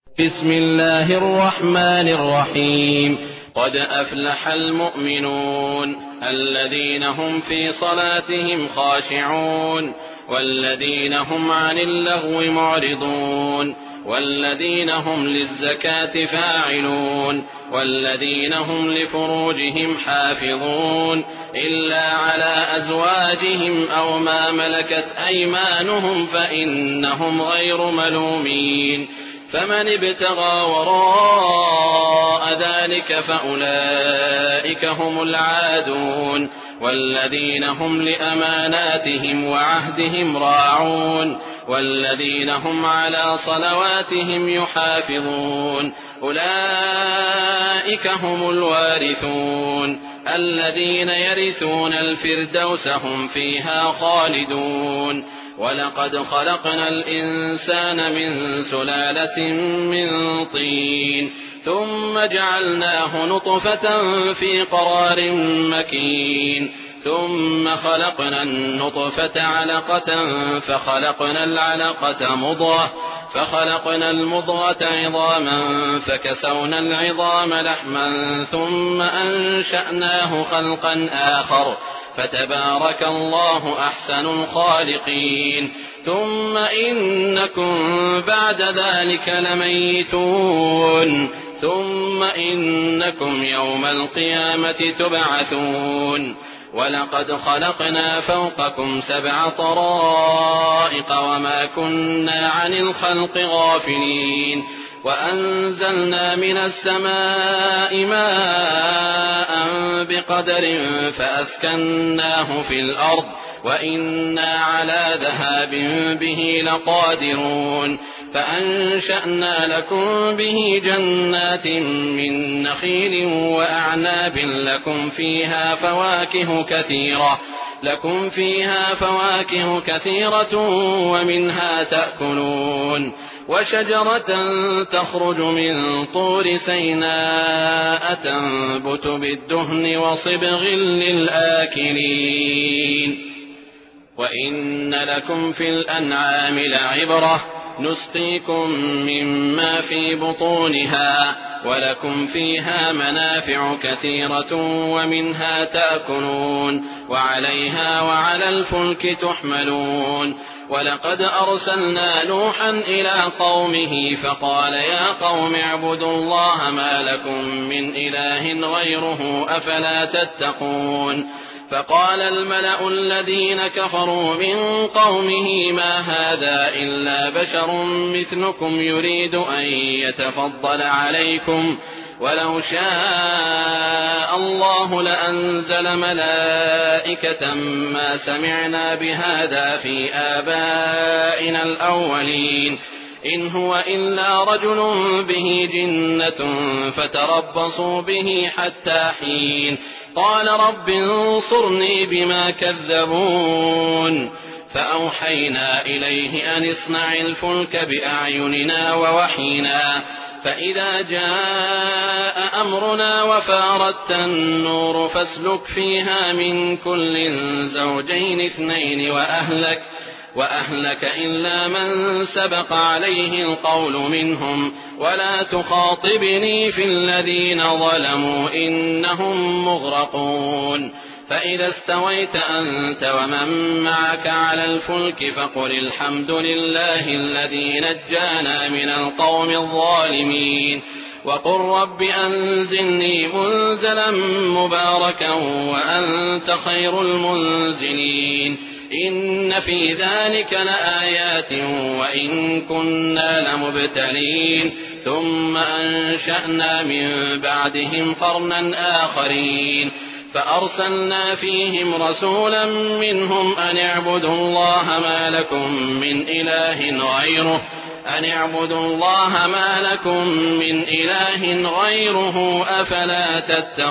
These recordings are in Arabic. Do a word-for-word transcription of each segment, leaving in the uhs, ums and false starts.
بسم الله الرحمن الرحيم. قد أفلح المؤمنون الذين هم في صلاتهم خاشعون والذين هم عن اللغو معرضون والذين هم للزكاة فاعلون والذين هم لفروجهم حافظون إلا على أزواجهم أو ما ملكت أيمانهم فإنهم غير ملومين. فمن ابتغى وراء ذلك فأولئك هم العادون والذين هم لأماناتهم وعهدهم راعون والذين هم على صلواتهم يحافظون أولئك هم الوارثون الذين يرثون الفردوس هم فيها خالدون. ولقد خلقنا الإنسان من سلالة من طين ثم جعلناه نطفة في قرار مكين ثم خلقنا النطفة علقة فخلقنا العلقة مضغة فخلقنا المضغة عظاما فكسونا العظام لحما ثم أنشأناه خلقا آخر فتبارك الله أحسن الخالقين. ثم إنكم بعد ذلك لميتون ثم إنكم يوم القيامة تبعثون. ولقد خلقنا فوقكم سبع طرائق وما كنا عن الخلق غافلين وأنزلنا من السماء ماء بقدر فأسكناه في الأرض وإنا على ذهاب به لقادرون. فأنشأنا لكم به جنات من نخيل وأعناب لكم فيها فواكه كثيرة لكم فيها فواكه كثيرة ومنها تأكلون. وشجرة تخرج من طور سيناء تنبت بالدهن وصبغ للآكلين. وإن لكم في الأنعام لعبرة نسقيكم مما في بطونها ولكم فيها منافع كثيرة ومنها تأكلون وعليها وعلى الفلك تحملون. ولقد أرسلنا نوحا إلى قومه فقال يا قوم اعبدوا الله ما لكم من إله غيره أفلا تتقون. فقال الملأ الذين كفروا من قومه ما هذا إلا بشر مثلكم يريد أن يتفضل عليكم ولو شاء الله لأنزل ملائكة ما سمعنا بهذا في آبائنا الأولين إن هو إلا رجل به جنة فتربصوا به حتى حين. قال رب انصرني بما كذبون. فأوحينا إليه أن اصنع الفلك بأعيننا ووحينا فإذا جاء أمرنا وفاردت النور فاسلك فيها من كل زوجين اثنين وأهلك وأهلك إلا من سبق عليه القول منهم ولا تخاطبني في الذين ظلموا إنهم مغرقون. فإذا استويت أنت ومن معك على الفلك فقل الحمد لله الذي نجانا من القوم الظالمين وقل رب أنزلني منزلا مباركا وأنت خير المنزلين. إن في ذلك لآيات وإن كنا لمبتلين. ثم أنشأنا من بعدهم قرنا آخرين فأرسلنا فيهم رسولا منهم أن اعبدوا الله ما لكم من إله غيره أن اعبدوا الله ما لكم من إله غيره أفلا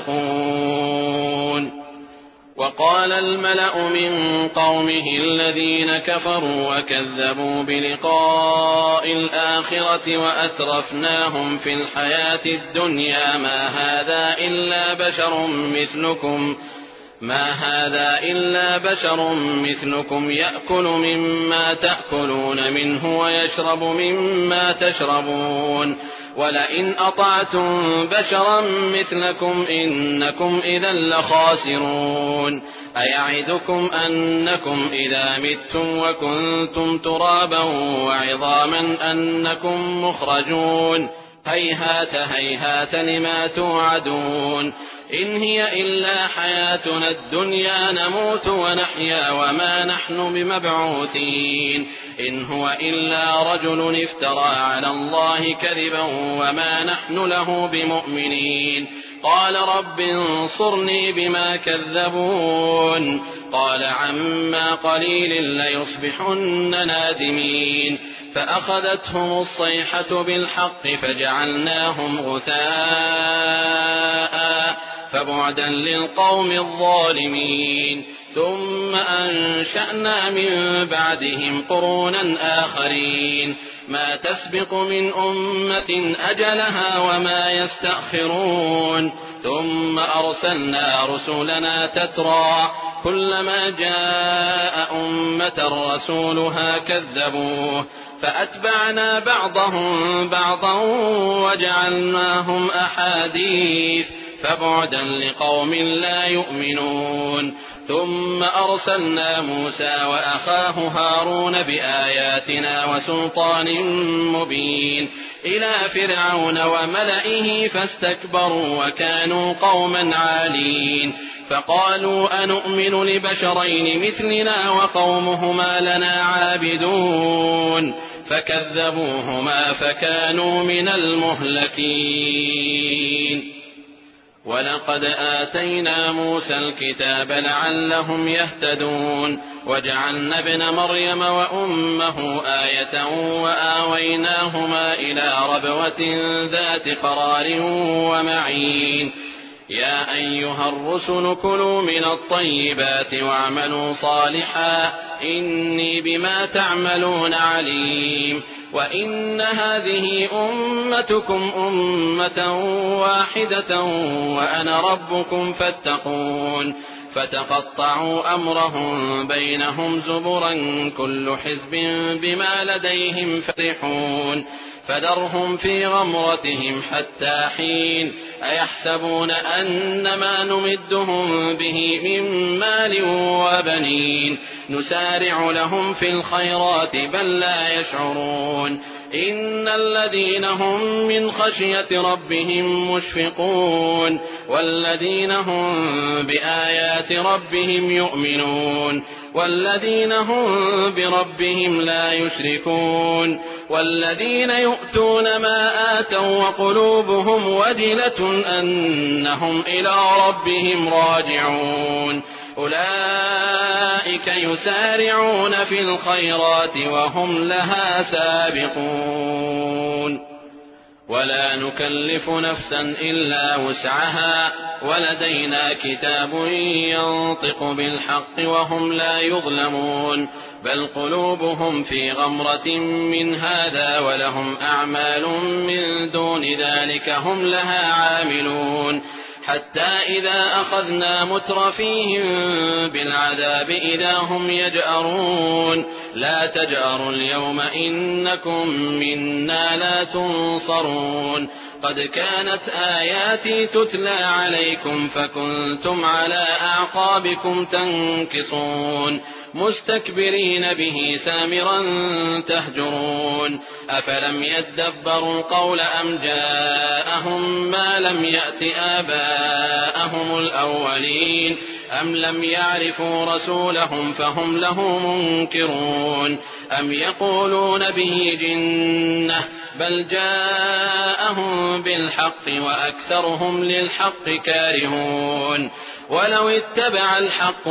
تتقون. وقال الملأ من قومه الذين كفروا وكذبوا بلقاء الآخرة وأترفناهم في الحياة الدنيا ما هذا إلا بشر مثلكم ما هذا إلا بشر مثلكم يأكل مما تأكلون منه ويشرب مما تشربون ولئن أطعتم بشرا مثلكم إنكم إذا لخاسرون أيعدكم أنكم إذا متم وكنتم ترابا وعظاما أنكم مخرجون هيهات هيهات لما توعدون إن هي إلا حياتنا الدنيا نموت ونحيا وما نحن بمبعوثين إن هو إلا رجل افترى على الله كذبا وما نحن له بمؤمنين قال رب انصرني بما كذبون قال عما قليل ليصبحن نادمين فأخذتهم الصيحة بالحق فجعلناهم غثاء فبعدا للقوم الظالمين ثم أنشأنا من بعدهم قرونا آخرين ما تسبق من أمة أجلها وما يستأخرون ثم أرسلنا رسلنا تترى كلما جاء أمة رسولها كذبوه فأتبعنا بعضهم بعضا وجعلناهم أحاديث فبعدا لقوم لا يؤمنون ثم أرسلنا موسى وأخاه هارون بآياتنا وسلطان مبين إلى فرعون وملئه فاستكبروا وكانوا قوما عالين فقالوا أنؤمن لبشرين مثلنا وقومهما لنا عابدون فكذبوهما فكانوا من المهلكين ولقد آتينا موسى الكتاب لعلهم يهتدون وجعلنا ابن مريم وأمه آية وآويناهما إلى ربوة ذات قرار ومعين يا أيها الرسل كلوا من الطيبات واعملوا صالحا إني بما تعملون عليم وإن هذه أمتكم أمة واحدة وأنا ربكم فاتقون فتقطعوا أمرهم بينهم زبرا كل حزب بما لديهم فرحون فذرهم في غمرتهم حتى حين أيحسبون أن ما نمدهم به من مال وبنين نسارع لهم في الخيرات بل لا يشعرون إن الذين هم من خشية ربهم مشفقون والذين هم بآيات ربهم يؤمنون والذين هم بربهم لا يشركون والذين يؤتون ما آتوا وقلوبهم وجلة أنهم إلى ربهم راجعون أولئك يسارعون في الخيرات وهم لها سابقون ولا نكلف نفسا إلا وسعها ولدينا كتاب ينطق بالحق وهم لا يظلمون بل قلوبهم في غمرة من هذا ولهم أعمال من دون ذلك هم لها عاملون حتى إذا أخذنا مترفيهم بالعذاب إذا هم يجأرون لا تجأروا اليوم إنكم منا لا تنصرون قد كانت آياتي تتلى عليكم فكنتم على أعقابكم تنكصون مستكبرين به سامرا تهجرون أفلم يدبروا القول أم جاءهم ما لم يأت آباءهم الأولين أم لم يعرفوا رسولهم فهم له منكرون أم يقولون به جنة بل جاءهم بالحق وأكثرهم للحق كارهون ولو اتبع الحق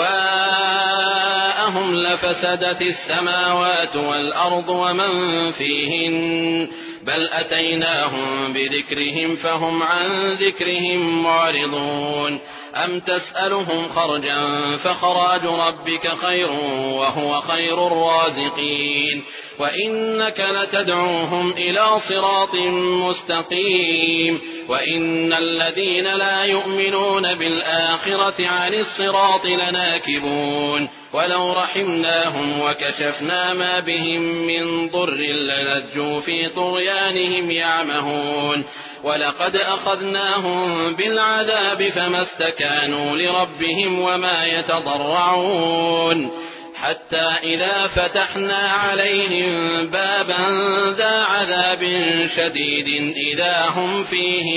أهواءهم لفسدت السماوات والأرض ومن فيهن بل أتيناهم بذكرهم فهم عن ذكرهم معرضون أم تسألهم خرجا فخراج ربك خير وهو خير الرازقين وإنك لتدعوهم إلى صراط مستقيم وإن الذين لا يؤمنون بالآخرة عن الصراط لناكبون ولو رحمناهم وكشفنا ما بهم من ضر للجوا في طغيانهم يعمهون ولقد أخذناهم بالعذاب فما استكانوا لربهم وما يتضرعون حتى إذا فتحنا عليهم بابا ذا عذاب شديد إذا هم فيه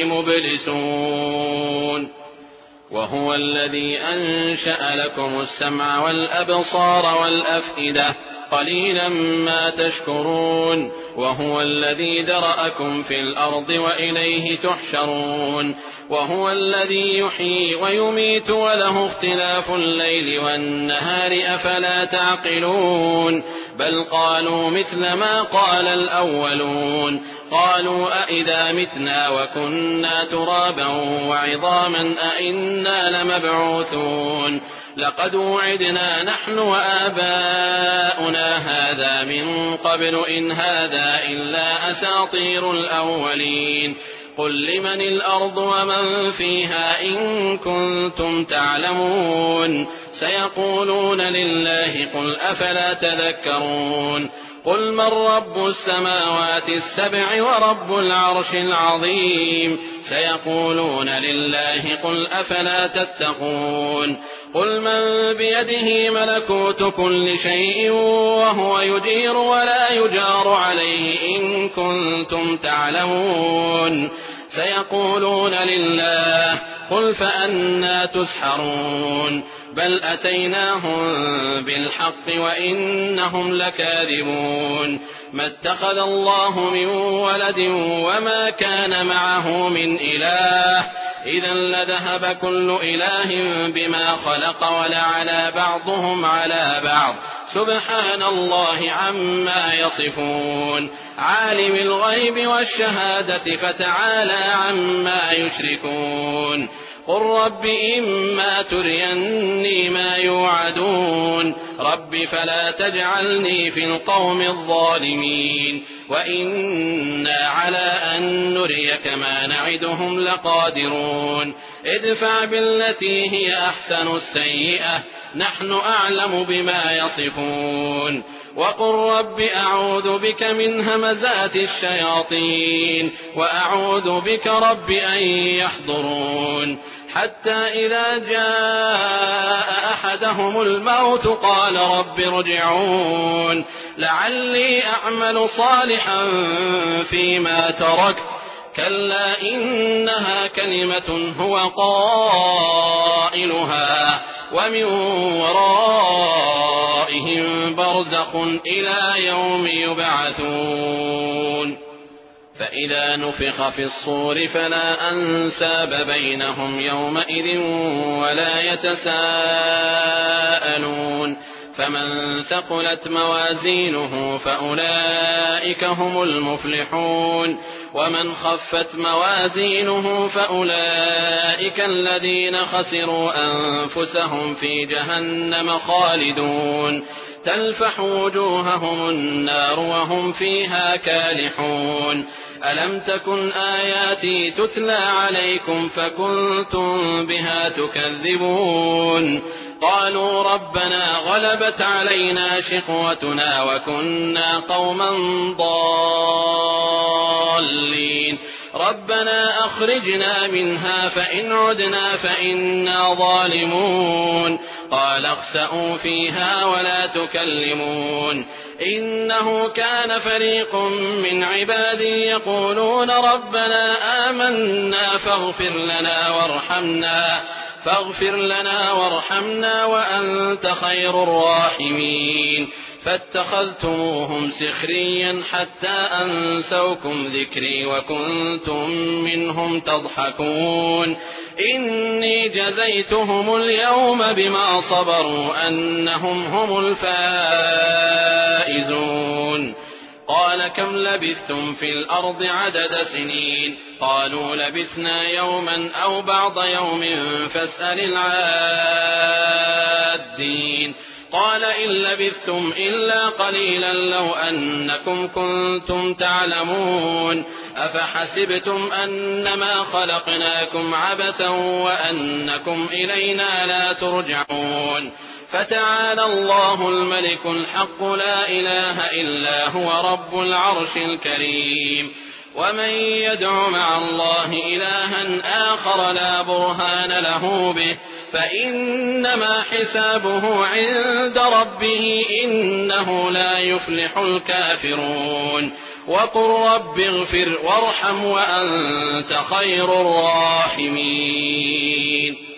مبلسون وهو الذي أنشأ لكم السمع والأبصار والأفئدة قليلا ما تشكرون وهو الذي ذرأكم في الأرض وإليه تحشرون وهو الذي يحيي ويميت وله اختلاف الليل والنهار أفلا تعقلون بل قالوا مثل ما قال الأولون قالوا أئذا متنا وكنا ترابا وعظاما أئنا لمبعوثون لقد وعدنا نحن وآباؤنا هذا من قبل إن هذا إلا أساطير الأولين قل لمن الأرض ومن فيها إن كنتم تعلمون سيقولون لله قل أفلا تذكرون قل من رب السماوات السبع ورب العرش العظيم سيقولون لله قل أفلا تتقون قل من بيده ملكوت كل شيء وهو يجير ولا يجار عليه إن كنتم تعلمون سيقولون لله قل فأنى تسحرون بل أتيناهم بالحق وإنهم لكاذبون ما اتخذ الله من ولد وما كان معه من إله إذا لذهب كل إله بما خلق ولعلى بعضهم على بعض سبحان الله عما يصفون عالم الغيب والشهادة فتعالى عما يشركون قل رب إما تريني ما يوعدون رب فلا تجعلني في القوم الظالمين وإنا على أن نريك ما نعدهم لقادرون ادفع بالتي هي أحسن السيئة نحن أعلم بما يصفون وقل رب أعوذ بك من همزات الشياطين وأعوذ بك رب أن يحضرون حتى إذا جاء أحدهم الموت قال رب ارجعون لعلي أعمل صالحا فيما تركت كلا إنها كلمة هو قائلها ومن ورائهم برزخ إلى يوم يبعثون فإذا نفخ في الصور فلا أنساب بينهم يومئذ ولا يتساءلون فمن ثقلت موازينه فأولئك هم المفلحون ومن خفت موازينه فأولئك الذين خسروا أنفسهم في جهنم خالدون تلفح وجوههم النار وهم فيها كالحون ألم تكن آياتي تتلى عليكم فكنتم بها تكذبون قالوا ربنا غلبت علينا شقوتنا وكنا قوما ضالين ربنا أخرجنا منها فإن عدنا فإنا ظالمون قال اخسئوا فيها ولا تكلمون إنه كان فريق من عبادي يقولون ربنا آمنا فاغفر لنا وارحمنا فاغفر لنا وارحمنا وأنت خير الراحمين فاتخذتموهم سخريا حتى أنسوكم ذكري وكنتم منهم تضحكون إني جزيتهم اليوم بما صبروا أنهم هم الفائزون قال كم لبثتم في الأرض عدد سنين قالوا لبثنا يوما أو بعض يوم فاسأل العادين قال إن لبثتم إلا قليلا لو أنكم كنتم تعلمون أفحسبتم أنما خلقناكم عبثا وأنكم إلينا لا ترجعون فتعالى الله الملك الحق لا إله إلا هو رب العرش الكريم ومن يدع مع الله إلها آخر لا برهان له به فإنما حسابه عند ربه إنه لا يفلح الكافرون وقل رب اغفر وارحم وأنت خير الراحمين.